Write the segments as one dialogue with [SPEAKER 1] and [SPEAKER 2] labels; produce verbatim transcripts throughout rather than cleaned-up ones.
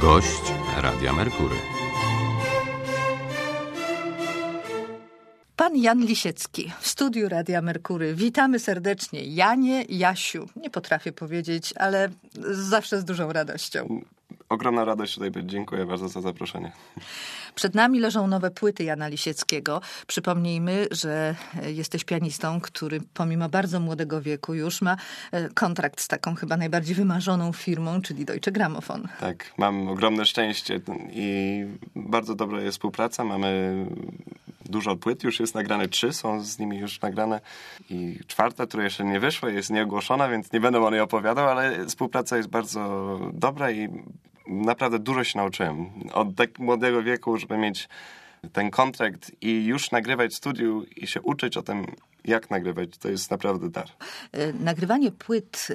[SPEAKER 1] Gość Radia Merkury.
[SPEAKER 2] Pan Jan Lisiecki w studiu Radia Merkury. Witamy serdecznie. Janie, Jasiu. Nie potrafię powiedzieć, ale zawsze z dużą radością.
[SPEAKER 3] Ogromna radość tutaj być. Dziękuję bardzo za zaproszenie.
[SPEAKER 2] Przed nami leżą nowe płyty Jana Lisieckiego. Przypomnijmy, że jesteś pianistą, który pomimo bardzo młodego wieku już ma kontrakt z taką chyba najbardziej wymarzoną firmą, czyli Deutsche Grammophon.
[SPEAKER 3] Tak, mam ogromne szczęście i bardzo dobra jest współpraca. Mamy dużo płyt, już jest nagrane trzy, są z nimi już nagrane i czwarta, która jeszcze nie wyszła, jest nieogłoszona, więc nie będę o niej opowiadał, ale współpraca jest bardzo dobra i naprawdę dużo się nauczyłem. Od tak młodego wieku, żeby mieć ten kontrakt i już nagrywać w studiu i się uczyć o tym, jak nagrywać, to jest naprawdę dar.
[SPEAKER 2] Nagrywanie płyt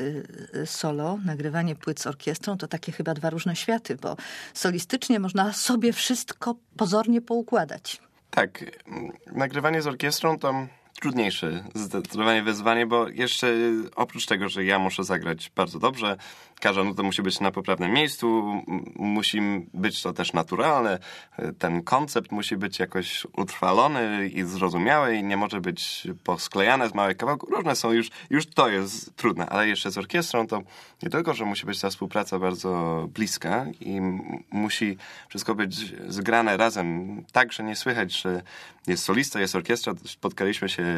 [SPEAKER 2] solo, nagrywanie płyt z orkiestrą to takie chyba dwa różne światy, bo solistycznie można sobie wszystko pozornie poukładać.
[SPEAKER 3] Tak, nagrywanie z orkiestrą to trudniejsze zdecydowanie wyzwanie, bo jeszcze oprócz tego, że ja muszę zagrać bardzo dobrze, każda nuta musi być na poprawnym miejscu, musi być to też naturalne, ten koncept musi być jakoś utrwalony i zrozumiały i nie może być posklejane z małych kawałków. Różne są już, już to jest trudne, ale jeszcze z orkiestrą to nie tylko, że musi być ta współpraca bardzo bliska i musi wszystko być zgrane razem, tak, że nie słychać, że jest solista, jest orkiestra. Spotkaliśmy się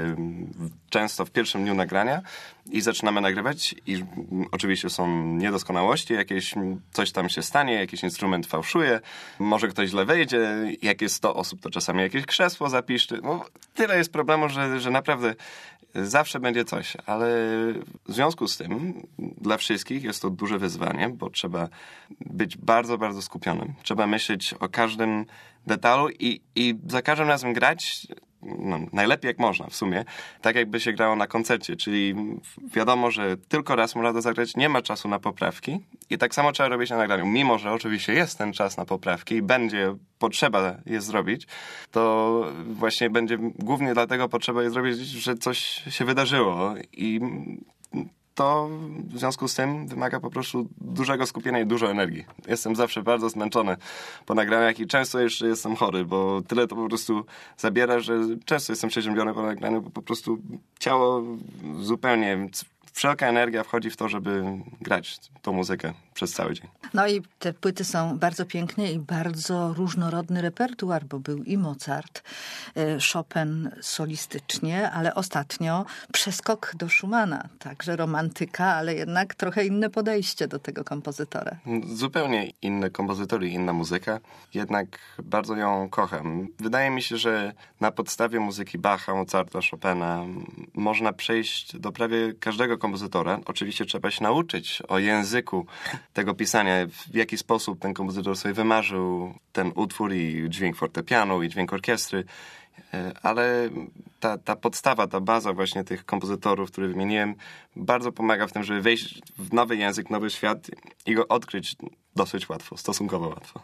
[SPEAKER 3] często w pierwszym dniu nagrania i zaczynamy nagrywać i oczywiście są niedoskonałości, jakieś coś tam się stanie, jakiś instrument fałszuje, może ktoś źle wejdzie, jak jest sto osób, to czasami jakieś krzesło zapiszczy. No, tyle jest problemu, że, że naprawdę zawsze będzie coś, ale w związku z tym dla wszystkich jest to duże wyzwanie, bo trzeba być bardzo, bardzo skupionym. Trzeba myśleć o każdym detalu i, i za każdym razem grać no, najlepiej jak można w sumie, tak jakby się grało na koncercie, czyli wiadomo, że tylko raz można to zagrać, nie ma czasu na poprawki i tak samo trzeba robić na nagraniu. Mimo że oczywiście jest ten czas na poprawki i będzie potrzeba je zrobić, to właśnie będzie głównie dlatego potrzeba je zrobić, że coś się wydarzyło i to w związku z tym wymaga po prostu dużego skupienia i dużo energii. Jestem zawsze bardzo zmęczony po nagraniach i często jeszcze jestem chory, bo tyle to po prostu zabiera, że często jestem przeziębiony po nagraniu, bo po prostu ciało zupełnie, wszelka energia wchodzi w to, żeby grać tą muzykę przez cały dzień.
[SPEAKER 2] No i te płyty są bardzo piękne i bardzo różnorodny repertuar, bo był i Mozart, Chopin solistycznie, ale ostatnio przeskok do Schumana. Także romantyka, ale jednak trochę inne podejście do tego kompozytora.
[SPEAKER 3] Zupełnie inny kompozytor i inna muzyka, jednak bardzo ją kocham. Wydaje mi się, że na podstawie muzyki Bacha, Mozarta, Chopina można przejść do prawie każdego kompozytora. Oczywiście trzeba się nauczyć o języku tego pisania, w jaki sposób ten kompozytor sobie wymarzył ten utwór i dźwięk fortepianu i dźwięk orkiestry, ale ta, ta podstawa, ta baza właśnie tych kompozytorów, które wymieniłem, bardzo pomaga w tym, żeby wejść w nowy język, nowy świat i go odkryć dosyć łatwo, stosunkowo łatwo.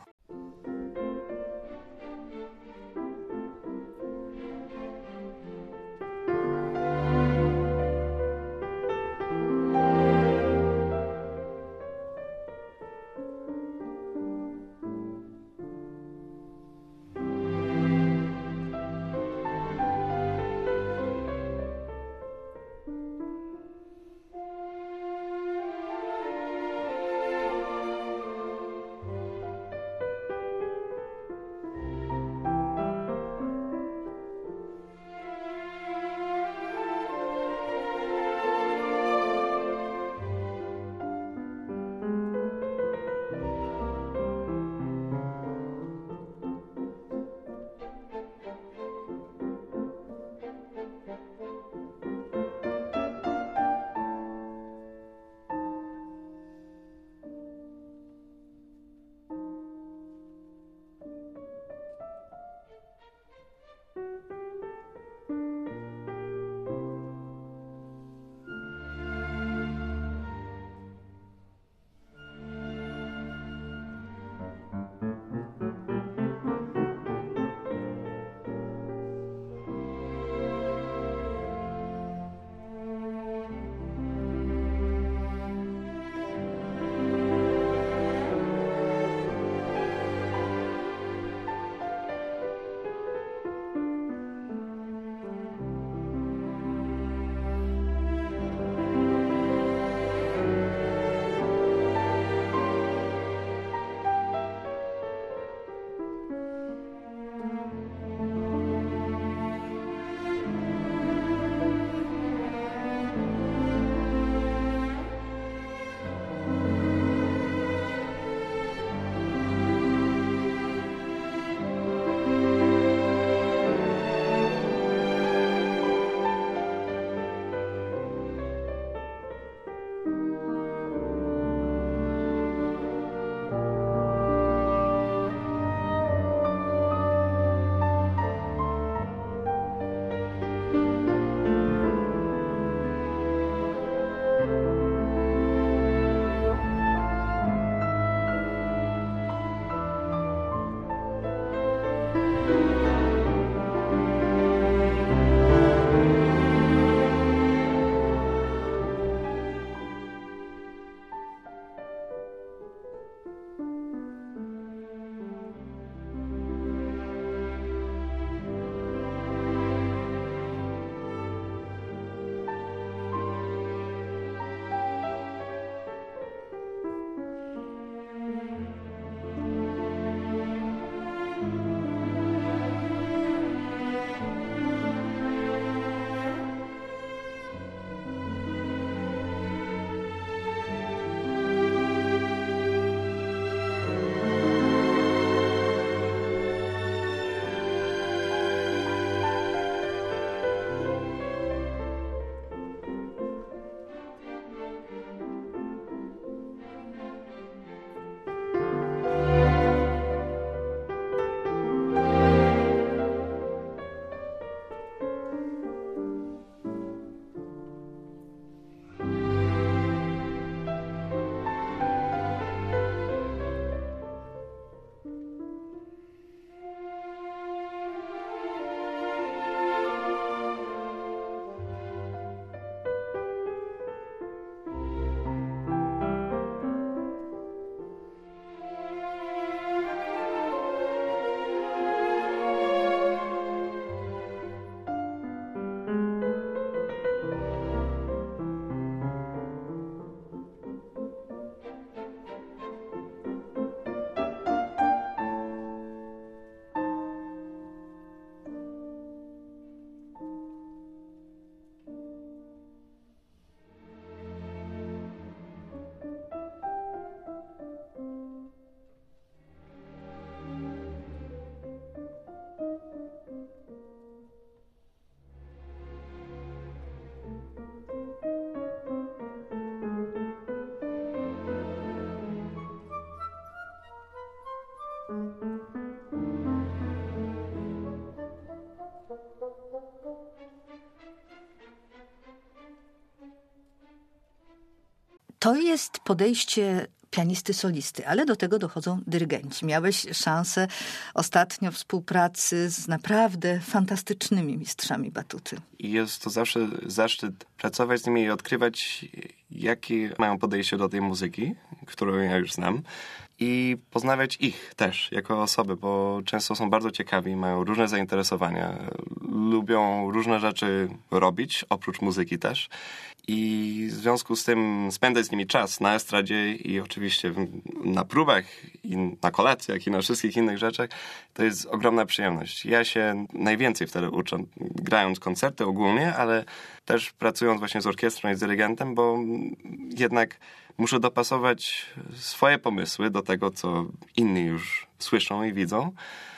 [SPEAKER 2] To jest podejście pianisty solisty, ale do tego dochodzą dyrygenci. Miałeś szansę ostatnio współpracy z naprawdę fantastycznymi mistrzami batuty.
[SPEAKER 3] I jest to zawsze zaszczyt pracować z nimi i odkrywać, jakie mają podejście do tej muzyki, którą ja już znam. I poznawać ich też jako osoby, bo często są bardzo ciekawi, mają różne zainteresowania, lubią różne rzeczy robić, oprócz muzyki też. I w związku z tym spędzać z nimi czas na estradzie i oczywiście na próbach, i na kolacjach, i na wszystkich innych rzeczach, to jest ogromna przyjemność. Ja się najwięcej wtedy uczę, grając koncerty ogólnie, ale też pracując właśnie z orkiestrą i z dyrygentem, bo jednak muszę dopasować swoje pomysły do tego, co inni już słyszą i widzą.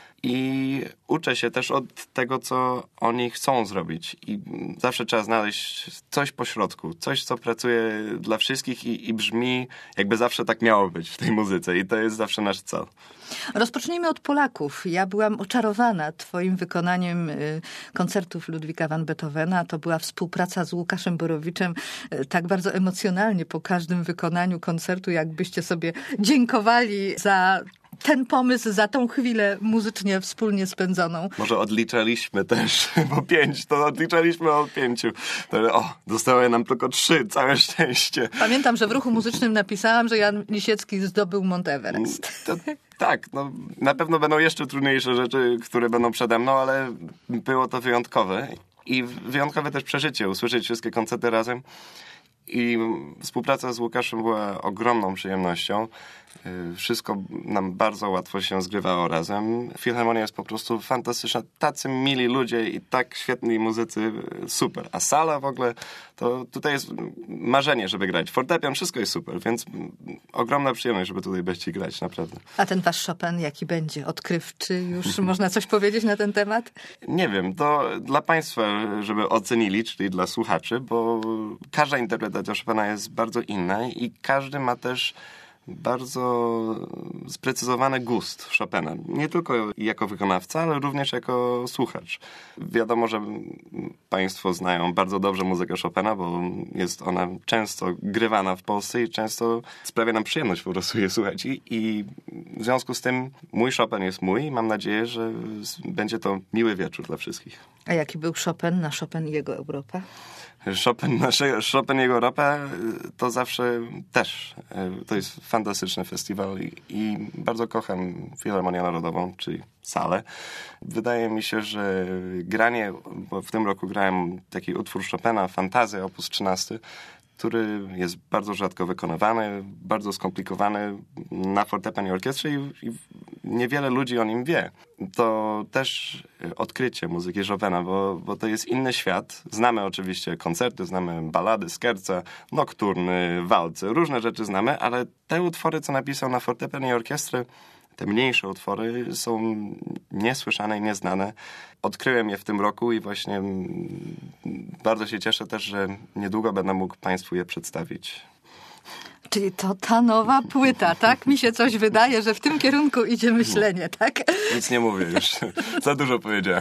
[SPEAKER 3] I uczę się też od tego, co oni chcą zrobić. I zawsze trzeba znaleźć coś pośrodku, coś, co pracuje dla wszystkich i, i brzmi, jakby zawsze tak miało być w tej muzyce. I to jest zawsze nasz cel.
[SPEAKER 2] Rozpocznijmy od Polaków. Ja byłam oczarowana twoim wykonaniem koncertów Ludwika van Beethovena. To była współpraca z Łukaszem Borowiczem tak bardzo emocjonalnie po każdym wykonaniu koncertu, jakbyście sobie dziękowali za ten pomysł, za tą chwilę muzycznie wspólnie spędzoną.
[SPEAKER 3] Może odliczaliśmy też, bo pięć, to odliczaliśmy od pięciu. To, o, zostały nam tylko trzy, całe szczęście.
[SPEAKER 2] Pamiętam, że w ruchu muzycznym napisałam, że Jan Lisiecki zdobył Mount Everest.
[SPEAKER 3] To, tak, no, na pewno będą jeszcze trudniejsze rzeczy, które będą przede mną, ale było to wyjątkowe. I wyjątkowe też przeżycie, usłyszeć wszystkie koncerty razem. I współpraca z Łukaszem była ogromną przyjemnością. Wszystko nam bardzo łatwo się zgrywało razem. Filharmonia jest po prostu fantastyczna. Tacy mili ludzie i tak świetni muzycy. Super. A sala w ogóle, to tutaj jest marzenie, żeby grać. Fortepian, wszystko jest super, więc ogromna przyjemność, żeby tutaj być i grać, naprawdę.
[SPEAKER 2] A ten wasz Chopin jaki będzie? Odkrywczy? Już można coś powiedzieć na ten temat?
[SPEAKER 3] Nie wiem. To dla państwa, żeby ocenili, czyli dla słuchaczy, bo każda interpretacja Chopina jest bardzo inna i każdy ma też bardzo sprecyzowany gust Chopina. Nie tylko jako wykonawca, ale również jako słuchacz. Wiadomo, że państwo znają bardzo dobrze muzykę Chopina, bo jest ona często grywana w Polsce i często sprawia nam przyjemność po prostu je słuchać. I, i w związku z tym mój Chopin jest mój i mam nadzieję, że będzie to miły wieczór dla wszystkich.
[SPEAKER 2] A jaki był Chopin na Chopin i jego Europa?
[SPEAKER 3] Chopin, nasze, Chopin jego Europa to zawsze też, to jest fantastyczny festiwal i, i bardzo kocham Filharmonię Narodową, czyli salę. Wydaje mi się, że granie, bo w tym roku grałem taki utwór Chopina, Fantazja, opus trzynaście, który jest bardzo rzadko wykonywany, bardzo skomplikowany na fortepian i orkiestrze i, i niewiele ludzi o nim wie. To też odkrycie muzyki Chopina, bo, bo to jest inny świat. Znamy oczywiście koncerty, znamy balady, skerce, nokturny, walce, różne rzeczy znamy, ale te utwory, co napisał na fortepian i orkiestrę, te mniejsze utwory są niesłyszane i nieznane. Odkryłem je w tym roku i właśnie bardzo się cieszę też, że niedługo będę mógł państwu je przedstawić.
[SPEAKER 2] Czyli to ta nowa płyta, tak? Mi się coś wydaje, że w tym kierunku idzie myślenie, tak?
[SPEAKER 3] Nic nie mówię już. Za dużo powiedziałem.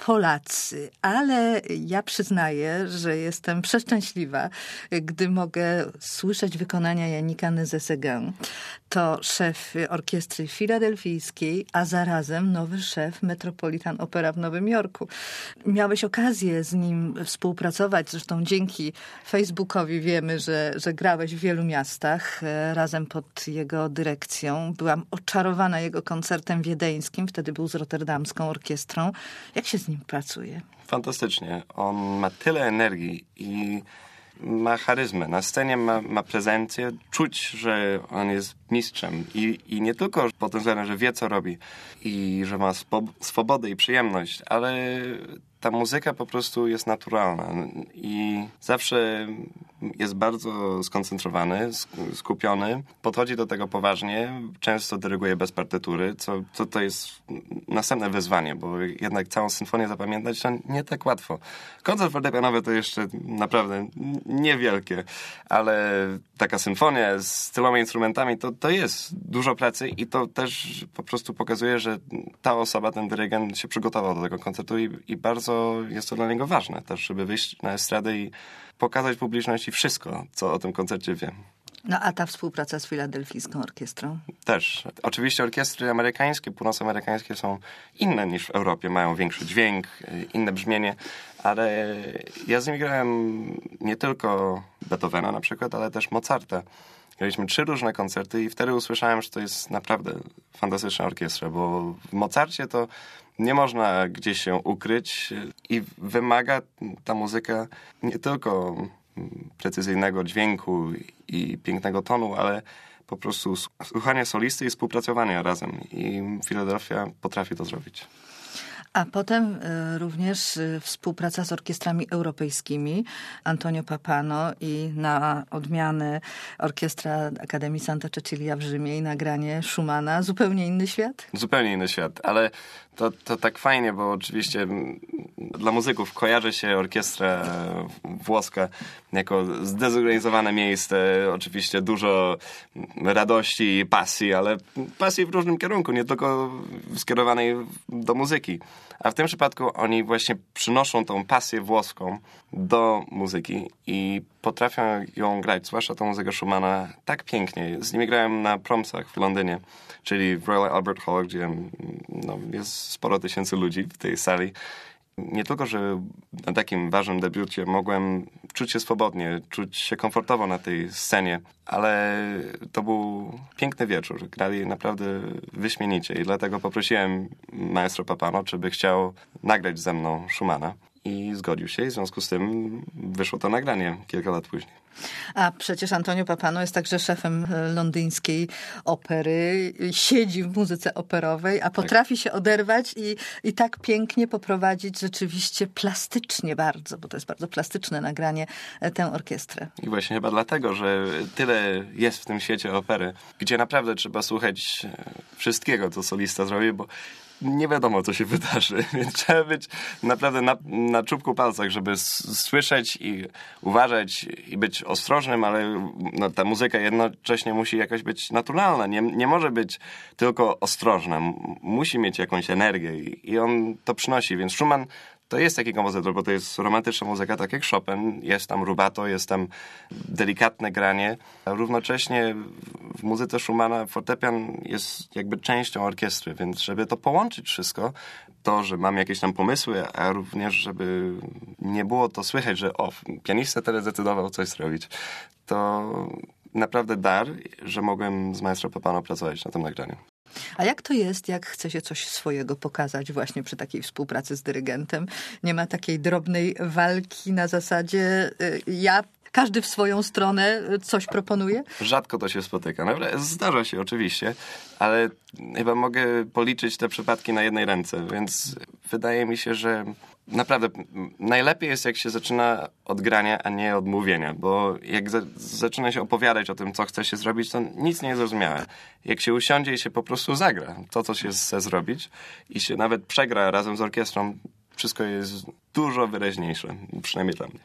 [SPEAKER 2] Polacy, ale ja przyznaję, że jestem przeszczęśliwa, gdy mogę słyszeć wykonania Yannicka Nézet-Séguin. To szef orkiestry filadelfijskiej, a zarazem nowy szef Metropolitan Opera w Nowym Jorku. Miałeś okazję z nim współpracować, zresztą dzięki Facebookowi wiemy, że, że grałeś w wielu miastach razem pod jego dyrekcją. Byłam oczarowana jego koncertem wiedeńskim, wtedy był z rotterdamską orkiestrą. Jak się z nim pracuje?
[SPEAKER 3] Fantastycznie. On ma tyle energii i ma charyzmę. Na scenie ma, ma prezencję. Czuć, że on jest mistrzem. I, I nie tylko pod tym względem, że wie, co robi i że ma spo, swobodę i przyjemność, ale ta muzyka po prostu jest naturalna i zawsze jest bardzo skoncentrowany, skupiony, podchodzi do tego poważnie, często dyryguje bez partytury, co, co to jest następne wyzwanie, bo jednak całą symfonię zapamiętać to nie tak łatwo. Koncert fortepianowy to jeszcze naprawdę niewielkie, ale taka symfonia z tyloma instrumentami to, to jest dużo pracy i to też po prostu pokazuje, że ta osoba, ten dyrygent się przygotował do tego koncertu i, i bardzo jest to dla niego ważne też, żeby wyjść na estradę i pokazać publiczności wszystko, co o tym koncercie wie.
[SPEAKER 2] No a ta współpraca z Filadelfijską Orkiestrą?
[SPEAKER 3] Też. Oczywiście orkiestry amerykańskie, północamerykańskie są inne niż w Europie. Mają większy dźwięk, inne brzmienie, ale ja z nimi grałem nie tylko Beethovena na przykład, ale też Mozarta. Graliśmy trzy różne koncerty i wtedy usłyszałem, że to jest naprawdę fantastyczna orkiestra, bo w Mozarcie to nie można gdzieś się ukryć i wymaga ta muzyka nie tylko precyzyjnego dźwięku i pięknego tonu, ale po prostu słuchania solisty i współpracowania razem. I Filadelfia potrafi to zrobić.
[SPEAKER 2] A potem y, również y, współpraca z orkiestrami europejskimi. Antonio Pappano i na odmianę Orkiestra Akademii Santa Cecilia w Rzymie i nagranie Schumana. Zupełnie inny świat?
[SPEAKER 3] Zupełnie inny świat, ale to, to tak fajnie, bo oczywiście dla muzyków kojarzy się orkiestra włoska jako zdezorganizowane miejsce, oczywiście dużo radości i pasji, ale pasji w różnym kierunku, nie tylko skierowanej do muzyki. A w tym przypadku oni właśnie przynoszą tą pasję włoską do muzyki i potrafią ją grać, zwłaszcza tą muzykę Schumana, tak pięknie. Z nimi grałem na promsach w Londynie, czyli w Royal Albert Hall, gdzie no, jest sporo tysięcy ludzi w tej sali. Nie tylko, że na takim ważnym debiucie mogłem czuć się swobodnie, czuć się komfortowo na tej scenie, ale to był piękny wieczór. Grali naprawdę wyśmienicie i dlatego poprosiłem maestro Pappano, czy by chciał nagrać ze mną Schumana i zgodził się i w związku z tym wyszło to nagranie kilka lat później.
[SPEAKER 2] A przecież Antonio Pappano jest także szefem londyńskiej opery, siedzi w muzyce operowej, a potrafi tak się oderwać i, i tak pięknie poprowadzić rzeczywiście plastycznie bardzo, bo to jest bardzo plastyczne nagranie, tę orkiestrę.
[SPEAKER 3] I właśnie chyba dlatego, że tyle jest w tym świecie opery, gdzie naprawdę trzeba słuchać wszystkiego, co solista zrobi, bo nie wiadomo, co się wydarzy, więc trzeba być naprawdę na, na czubku palcach, żeby s- słyszeć i uważać i być ostrożnym, ale no, ta muzyka jednocześnie musi jakaś być naturalna, nie, nie może być tylko ostrożna, M- musi mieć jakąś energię i, i on to przynosi, więc Schumann to jest taki kompozytor, bo to jest romantyczna muzyka, tak jak Chopin. Jest tam rubato, jest tam delikatne granie. A równocześnie w muzyce Schumana fortepian jest jakby częścią orkiestry, więc żeby to połączyć wszystko, to, że mam jakieś tam pomysły, a również żeby nie było to słychać, że o, pianista tyle zdecydował coś zrobić, to naprawdę dar, że mogłem z maestro Pappano pracować na tym nagraniu.
[SPEAKER 2] A jak to jest, jak chce się coś swojego pokazać właśnie przy takiej współpracy z dyrygentem? Nie ma takiej drobnej walki na zasadzie y, ja, każdy w swoją stronę coś proponuje?
[SPEAKER 3] Rzadko to się spotyka. Naprawdę zdarza się oczywiście, ale chyba mogę policzyć te przypadki na jednej ręce, więc wydaje mi się, że naprawdę najlepiej jest, jak się zaczyna od grania, a nie od mówienia, bo jak za, zaczyna się opowiadać o tym, co chce się zrobić, to nic nie jest zrozumiałe. Jak się usiądzie i się po prostu zagra to, co się chce zrobić i się nawet przegra razem z orkiestrą, wszystko jest dużo wyraźniejsze, przynajmniej dla mnie.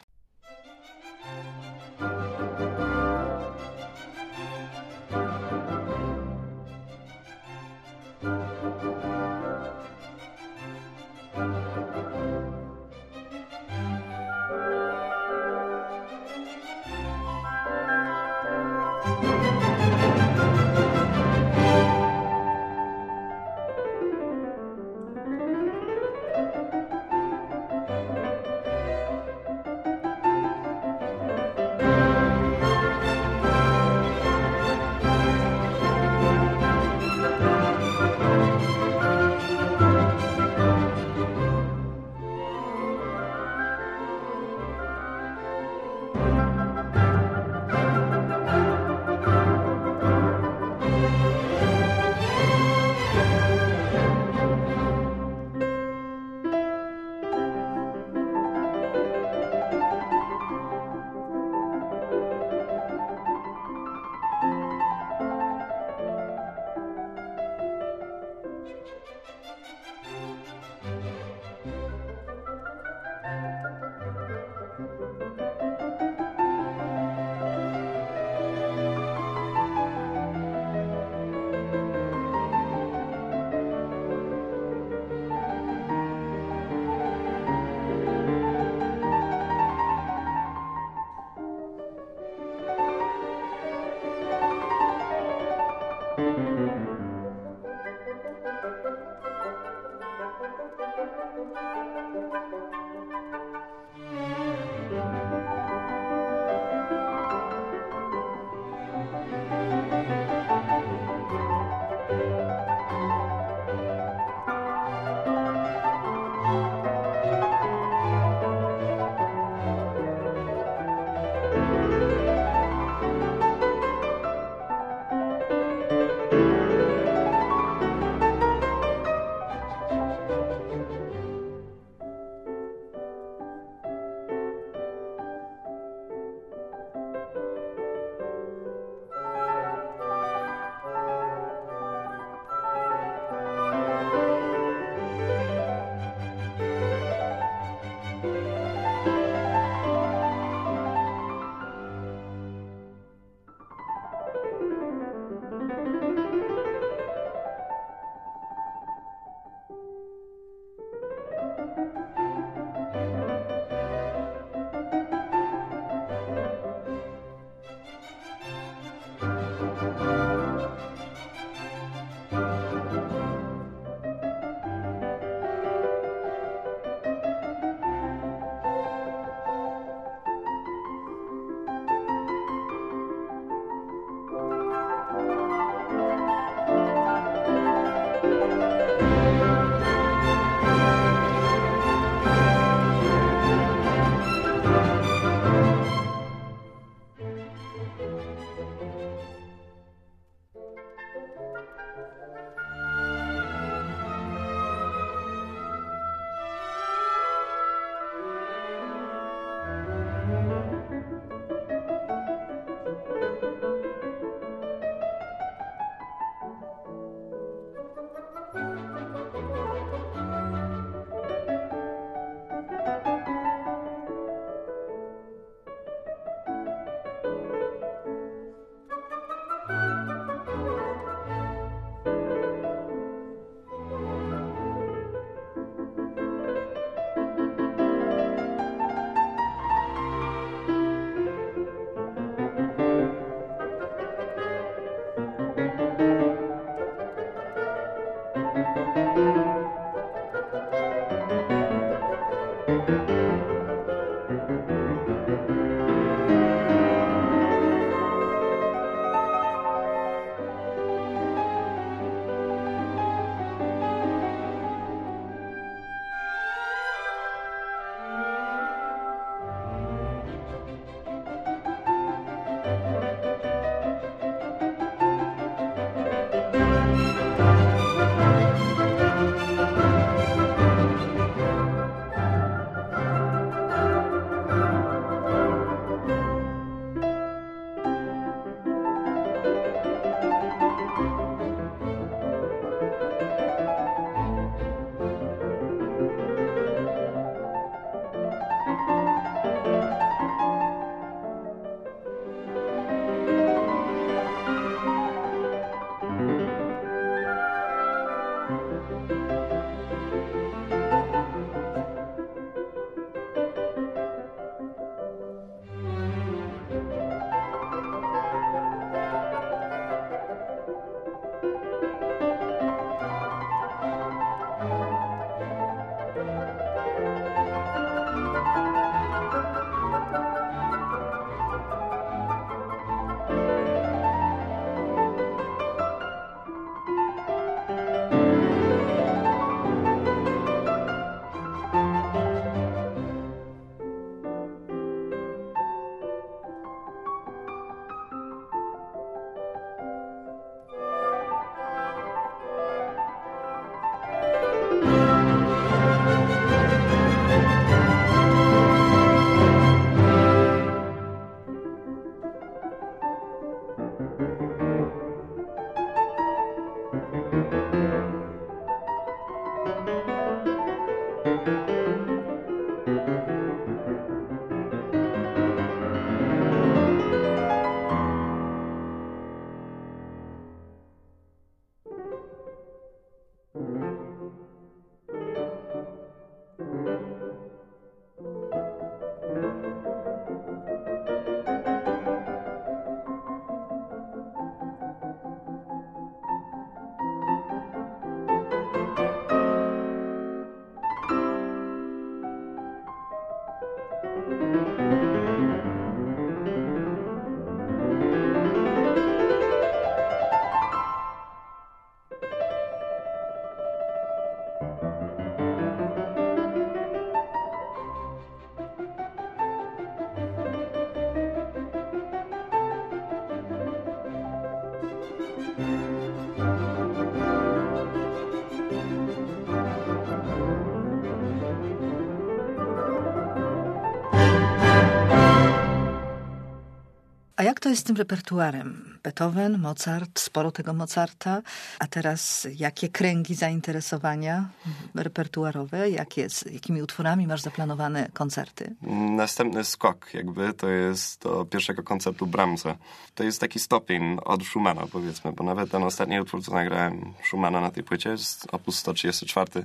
[SPEAKER 2] A jak to jest z tym repertuarem? Beethoven, Mozart, sporo tego Mozarta, a teraz jakie kręgi zainteresowania repertuarowe? Jakie, z jakimi utworami masz zaplanowane koncerty?
[SPEAKER 3] Następny skok jakby to jest do pierwszego koncertu Brahmsa. To jest taki stopień od Schumana, powiedzmy, bo nawet ten ostatni utwór, co nagrałem Schumana na tej płycie, jest opus sto trzydzieści cztery.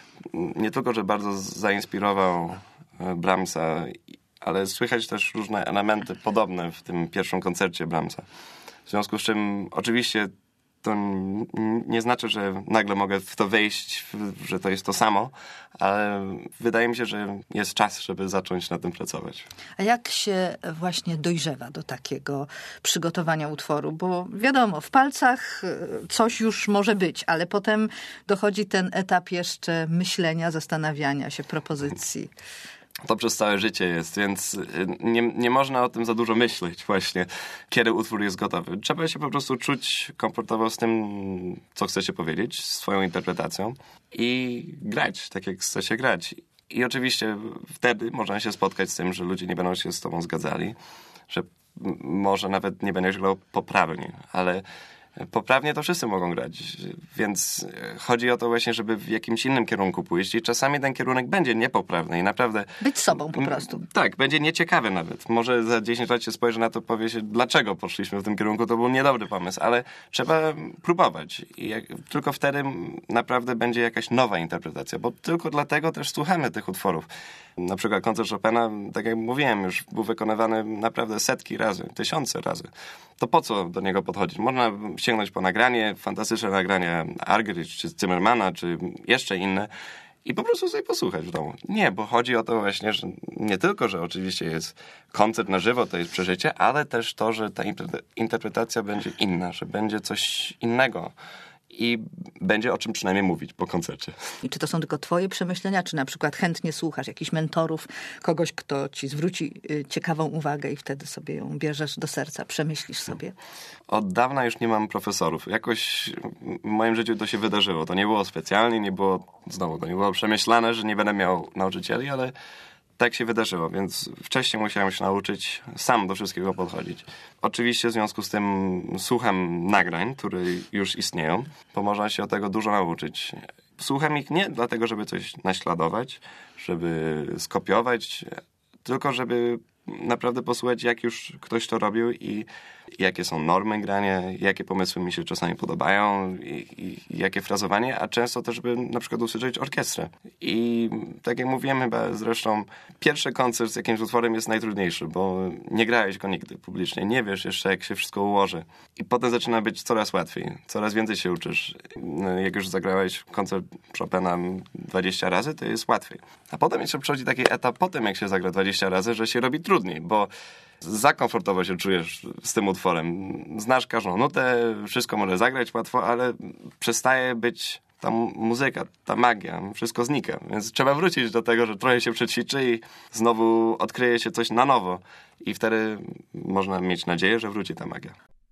[SPEAKER 3] Nie tylko, że bardzo zainspirował Brahmsa, ale słychać też różne elementy podobne w tym pierwszym koncercie Brahmsa. W związku z czym oczywiście to nie znaczy, że nagle mogę w to wejść, że to jest to samo, ale wydaje mi się, że jest czas, żeby zacząć nad tym pracować.
[SPEAKER 2] A jak się właśnie dojrzewa do takiego przygotowania utworu? Bo wiadomo, w palcach coś już może być, ale potem dochodzi ten etap jeszcze myślenia, zastanawiania się, propozycji.
[SPEAKER 3] To przez całe życie jest, więc nie, nie można o tym za dużo myśleć właśnie, kiedy utwór jest gotowy. Trzeba się po prostu czuć komfortowo z tym, co chce się powiedzieć, swoją interpretacją i grać tak, jak chce się grać. I oczywiście wtedy można się spotkać z tym, że ludzie nie będą się z tobą zgadzali, że może nawet nie będziesz grał poprawnie, ale poprawnie to wszyscy mogą grać, więc chodzi o to właśnie, żeby w jakimś innym kierunku pójść i czasami ten kierunek będzie niepoprawny i naprawdę...
[SPEAKER 2] Być sobą po prostu.
[SPEAKER 3] Tak, będzie nieciekawy nawet. Może za dziesięć lat się spojrzy na to, powie się, dlaczego poszliśmy w tym kierunku, to był niedobry pomysł, ale trzeba próbować i jak, tylko wtedy naprawdę będzie jakaś nowa interpretacja, bo tylko dlatego też słuchamy tych utworów. Na przykład koncert Chopina, tak jak mówiłem, już był wykonywany naprawdę setki razy, tysiące razy. To po co do niego podchodzić? Można sięgnąć po nagranie, fantastyczne nagrania Argerich, czy Zimmermana, czy jeszcze inne i po prostu sobie posłuchać w domu. Nie, bo chodzi o to właśnie, że nie tylko, że oczywiście jest koncert na żywo, to jest przeżycie, ale też to, że ta interpretacja będzie inna, że będzie coś innego. I będzie o czym przynajmniej mówić po koncercie.
[SPEAKER 2] I czy to są tylko twoje przemyślenia, czy na przykład chętnie słuchasz jakichś mentorów, kogoś, kto ci zwróci ciekawą uwagę i wtedy sobie ją bierzesz do serca, przemyślisz sobie?
[SPEAKER 3] Od dawna już nie mam profesorów. Jakoś w moim życiu to się wydarzyło. To nie było specjalnie, nie było, znowu, to nie było przemyślane, że nie będę miał nauczycieli, ale tak się wydarzyło, więc wcześniej musiałem się nauczyć sam do wszystkiego podchodzić. Oczywiście w związku z tym słucham nagrań, które już istnieją, bo można się od tego dużo nauczyć. Słucham ich nie dlatego, żeby coś naśladować, żeby skopiować, tylko żeby naprawdę posłuchać, jak już ktoś to robił i jakie są normy grania, jakie pomysły mi się czasami podobają i, i jakie frazowanie, a często też, żeby na przykład usłyszeć orkiestrę. I tak jak mówiłem chyba zresztą, pierwszy koncert z jakimś utworem jest najtrudniejszy, bo nie grałeś go nigdy publicznie, nie wiesz jeszcze, jak się wszystko ułoży. I potem zaczyna być coraz łatwiej, coraz więcej się uczysz. Jak już zagrałeś koncert Chopina dwadzieścia razy, to jest łatwiej. A potem jeszcze przychodzi taki etap potem, jak się zagra dwadzieścia razy, że się robi trudniej, bo za komfortowo się czujesz z tym utworem. Znasz każdą nutę, wszystko może zagrać łatwo, ale przestaje być ta muzyka, ta magia, wszystko znika. Więc trzeba wrócić do tego, że trochę się przećwiczy i znowu odkryje się coś na nowo. I wtedy można mieć nadzieję, że wróci ta magia.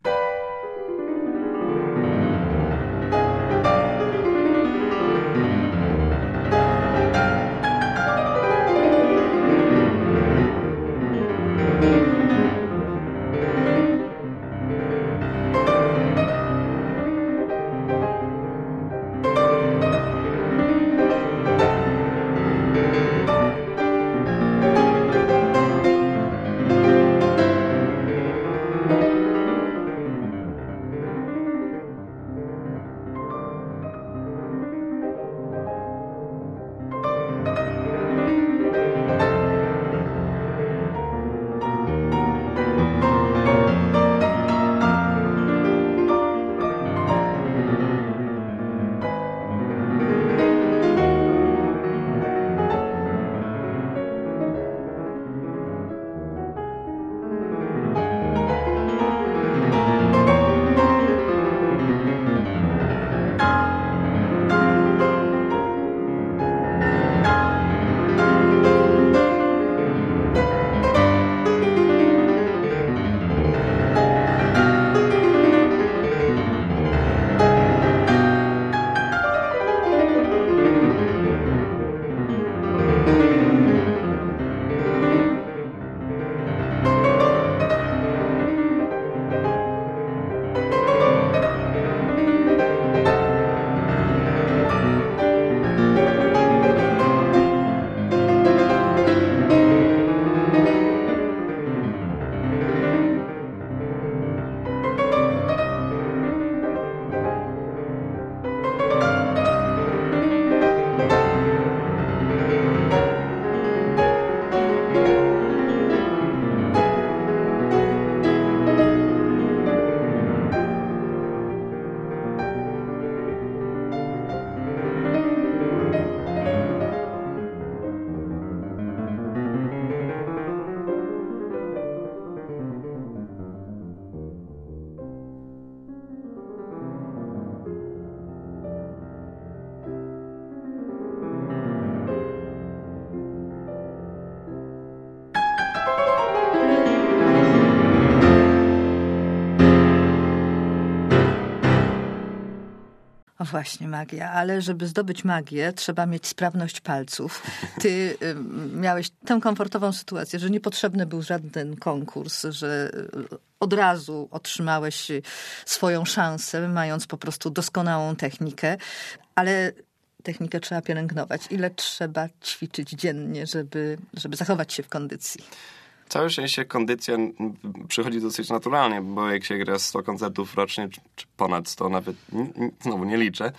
[SPEAKER 2] O właśnie, magia. Ale żeby zdobyć magię, trzeba mieć sprawność palców. Ty y, miałeś tę komfortową sytuację, że niepotrzebny był żaden konkurs, że od razu otrzymałeś swoją szansę, mając po prostu doskonałą technikę, ale technikę trzeba pielęgnować. Ile trzeba ćwiczyć dziennie, żeby, żeby zachować się w kondycji?
[SPEAKER 3] Całe szczęście kondycja przychodzi dosyć naturalnie, bo jak się gra sto koncertów rocznie, czy ponad sto, nawet znowu nie liczę,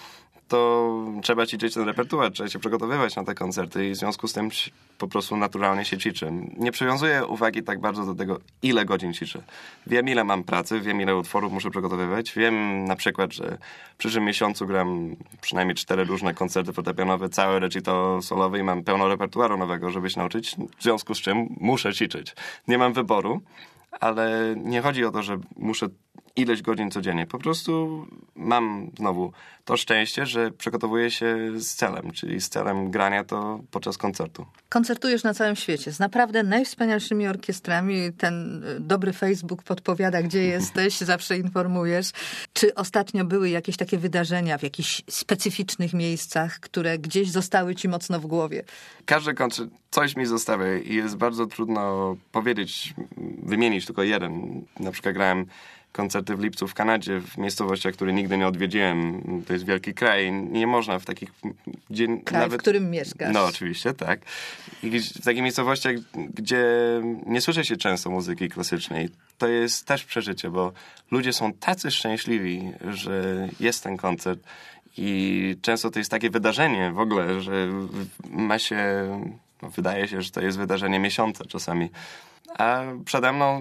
[SPEAKER 3] to trzeba ćwiczyć ten repertuar, trzeba się przygotowywać na te koncerty i w związku z tym po prostu naturalnie się ćwiczy. Nie przywiązuję uwagi tak bardzo do tego, ile godzin ćwiczę. Wiem, ile mam pracy, wiem, ile utworów muszę przygotowywać. Wiem na przykład, że w przyszłym miesiącu gram przynajmniej cztery różne koncerty fortepianowe, cały recital solowy i mam pełno repertuaru nowego, żeby się nauczyć, w związku z czym muszę ćwiczyć. Nie mam wyboru, ale nie chodzi o to, że muszę ileś godzin codziennie. Po prostu mam znowu to szczęście, że przygotowuję się z celem, czyli z celem grania to podczas koncertu.
[SPEAKER 2] Koncertujesz na całym świecie z naprawdę najwspanialszymi orkiestrami. Ten dobry Facebook podpowiada, gdzie jesteś, zawsze informujesz. Czy ostatnio były jakieś takie wydarzenia w jakichś specyficznych miejscach, które gdzieś zostały ci mocno w głowie?
[SPEAKER 3] Każdy koncert coś mi zostawia i jest bardzo trudno powiedzieć, wymienić tylko jeden. Na przykład grałem koncerty w lipcu w Kanadzie, w miejscowościach, które nigdy nie odwiedziłem. To jest wielki kraj. Nie można w takich... Gdzie
[SPEAKER 2] kraj,
[SPEAKER 3] nawet...
[SPEAKER 2] w którym mieszkasz.
[SPEAKER 3] No, oczywiście, tak. I w takich miejscowościach, gdzie nie słyszy się często muzyki klasycznej, to jest też przeżycie, bo ludzie są tacy szczęśliwi, że jest ten koncert i często to jest takie wydarzenie w ogóle, że ma się... Wydaje się, że to jest wydarzenie miesiąca czasami. A przede mną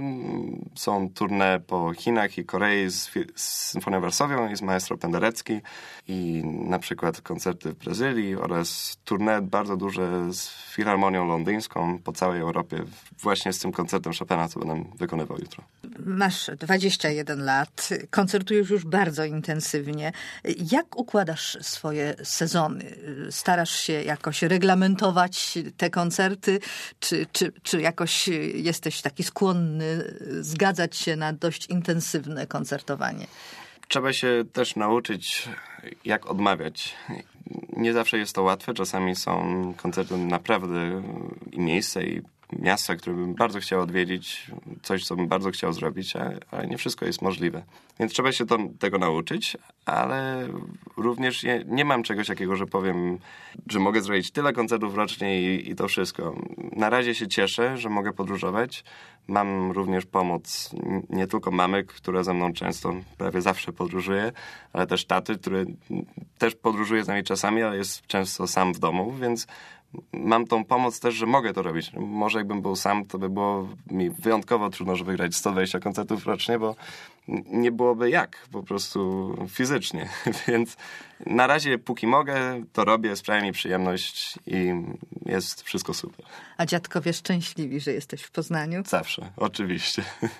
[SPEAKER 3] są tournée po Chinach i Korei z, z Symfonią Warsowią i z Maestro Penderecki i na przykład koncerty w Brazylii oraz tournée bardzo duże z Filharmonią Londyńską po całej Europie właśnie z tym koncertem Chopina, co będę wykonywał jutro.
[SPEAKER 2] Masz dwadzieścia jeden lat, koncertujesz już bardzo intensywnie. Jak układasz swoje sezony? Starasz się jakoś reglamentować te koncerty, czy, czy, czy jakoś jesteś taki skłonny zgadzać się na dość intensywne koncertowanie?
[SPEAKER 3] Trzeba się też nauczyć, jak odmawiać. Nie zawsze jest to łatwe. Czasami są koncerty naprawdę i miejsca, i miasta, które bym bardzo chciał odwiedzić, coś, co bym bardzo chciał zrobić, ale nie wszystko jest możliwe. Więc trzeba się to, tego nauczyć, ale również nie, nie mam czegoś takiego, że powiem, że mogę zrobić tyle koncertów rocznie i, i to wszystko. Na razie się cieszę, że mogę podróżować. Mam również pomoc nie tylko mamy, która ze mną często, prawie zawsze podróżuje, ale też taty, który też podróżuje z nami czasami, ale jest często sam w domu, więc mam tą pomoc też, że mogę to robić. Może jakbym był sam, to by było mi wyjątkowo trudno, żeby grać sto dwadzieścia koncertów rocznie, bo nie byłoby jak, po prostu fizycznie. Więc na razie, póki mogę, to robię, sprawia mi przyjemność i jest wszystko super.
[SPEAKER 2] A dziadkowie szczęśliwi, że jesteś w Poznaniu?
[SPEAKER 3] Zawsze, oczywiście.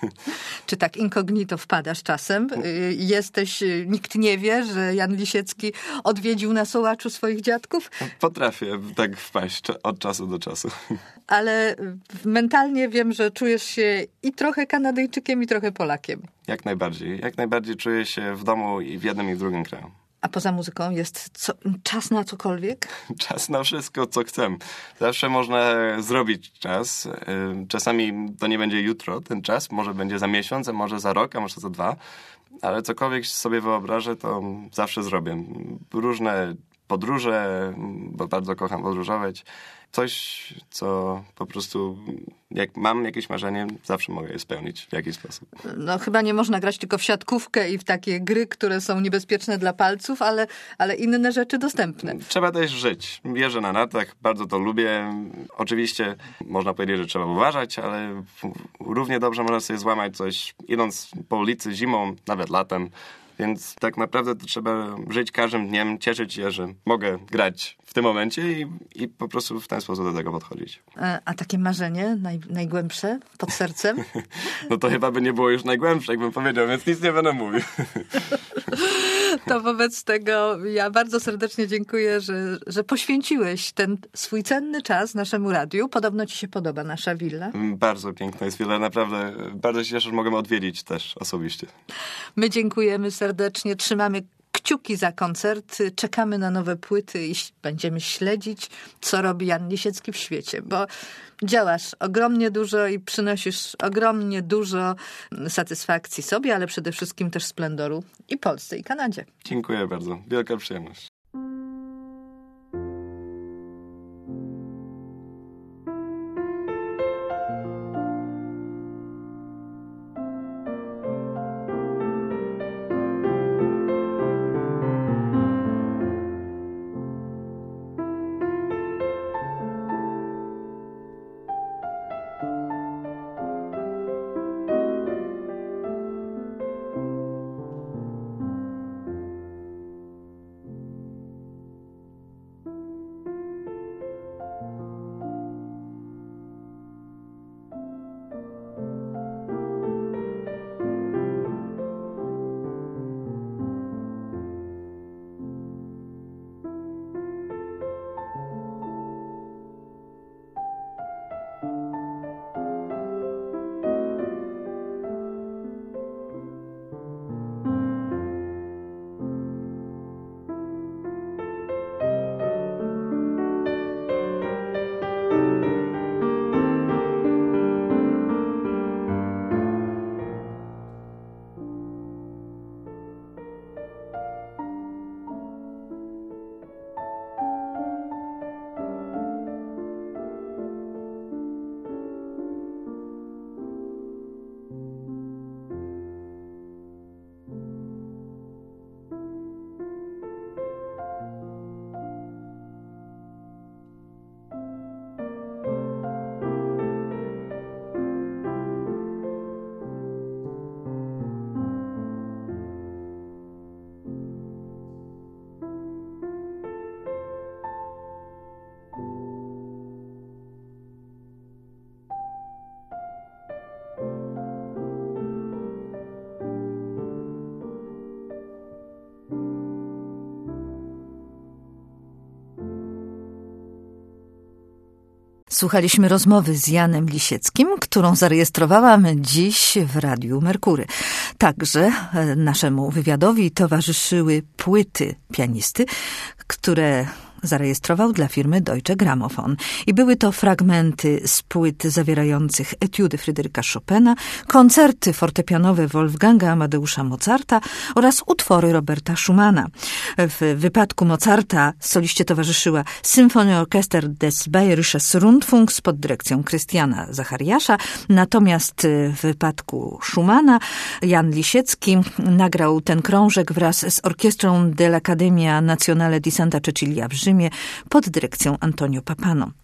[SPEAKER 2] Czy tak incognito wpadasz czasem? Jesteś, nikt nie wie, że Jan Lisiecki odwiedził na Sołaczu swoich dziadków?
[SPEAKER 3] Potrafię tak wpaść od czasu do czasu.
[SPEAKER 2] Ale mentalnie wiem, że czujesz się i trochę Kanadyjczykiem, i trochę Polakiem.
[SPEAKER 3] Jak najbardziej. Jak najbardziej czuję się w domu i w jednym i w drugim kraju.
[SPEAKER 2] A poza muzyką jest co, czas na cokolwiek?
[SPEAKER 3] Czas na wszystko, co chcę. Zawsze można zrobić czas. Czasami to nie będzie jutro ten czas, może będzie za miesiąc, a może za rok, a może za dwa. Ale cokolwiek sobie wyobrażę, to zawsze zrobię. Różne podróże, bo bardzo kocham podróżować. Coś, co po prostu, jak mam jakieś marzenie, zawsze mogę je spełnić w jakiś sposób.
[SPEAKER 2] No chyba nie można grać tylko w siatkówkę i w takie gry, które są niebezpieczne dla palców, ale, ale inne rzeczy dostępne.
[SPEAKER 3] Trzeba też żyć. Jeżdżę na nartach, bardzo to lubię. Oczywiście można powiedzieć, że trzeba uważać, ale równie dobrze można sobie złamać coś idąc po ulicy zimą, nawet latem. Więc tak naprawdę to trzeba żyć każdym dniem, cieszyć się, że mogę grać w tym momencie i, i po prostu w ten sposób do tego podchodzić.
[SPEAKER 2] A takie marzenie naj, najgłębsze pod sercem?
[SPEAKER 3] No to chyba by nie było już najgłębsze, jakbym powiedział, więc nic nie będę mówił.
[SPEAKER 2] To wobec tego ja bardzo serdecznie dziękuję, że, że poświęciłeś ten swój cenny czas naszemu radiu. Podobno ci się podoba nasza willa.
[SPEAKER 3] Bardzo piękna jest willa, naprawdę bardzo się cieszę, że mogę odwiedzić też osobiście.
[SPEAKER 2] My dziękujemy serdecznie, trzymamy kciuki za koncert, czekamy na nowe płyty i będziemy śledzić, co robi Jan Lisiecki w świecie, bo działasz ogromnie dużo i przynosisz ogromnie dużo satysfakcji sobie, ale przede wszystkim też splendoru i Polsce, i Kanadzie.
[SPEAKER 3] Dziękuję bardzo. Wielka przyjemność.
[SPEAKER 2] Słuchaliśmy rozmowy z Janem Lisieckim, którą zarejestrowałam dziś w Radiu Merkury. Także naszemu wywiadowi towarzyszyły płyty pianisty, które zarejestrował dla firmy Deutsche Grammophon. I były to fragmenty z płyt zawierających etiudy Fryderyka Chopina, koncerty fortepianowe Wolfganga Amadeusza Mozarta oraz utwory Roberta Schumana. W wypadku Mozarta soliście towarzyszyła Symphonieorchester des Bayerisches Rundfunks pod dyrekcją Krystiana Zachariasza, natomiast w wypadku Schumana Jan Lisiecki nagrał ten krążek wraz z orkiestrą dell'Accademia Nazionale di Santa Cecilia w Rzymie pod dyrekcją Antonio Papano.